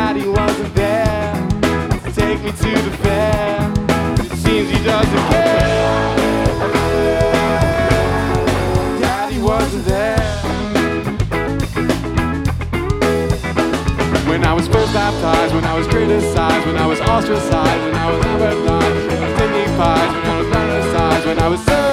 Daddy wasn't there to take me to the fair. It seems he doesn't care. Daddy wasn't there. When I was first baptized, when I was criticized, when I was ostracized, when I was advertised, when I was stigmatized, when I was criticized, when I was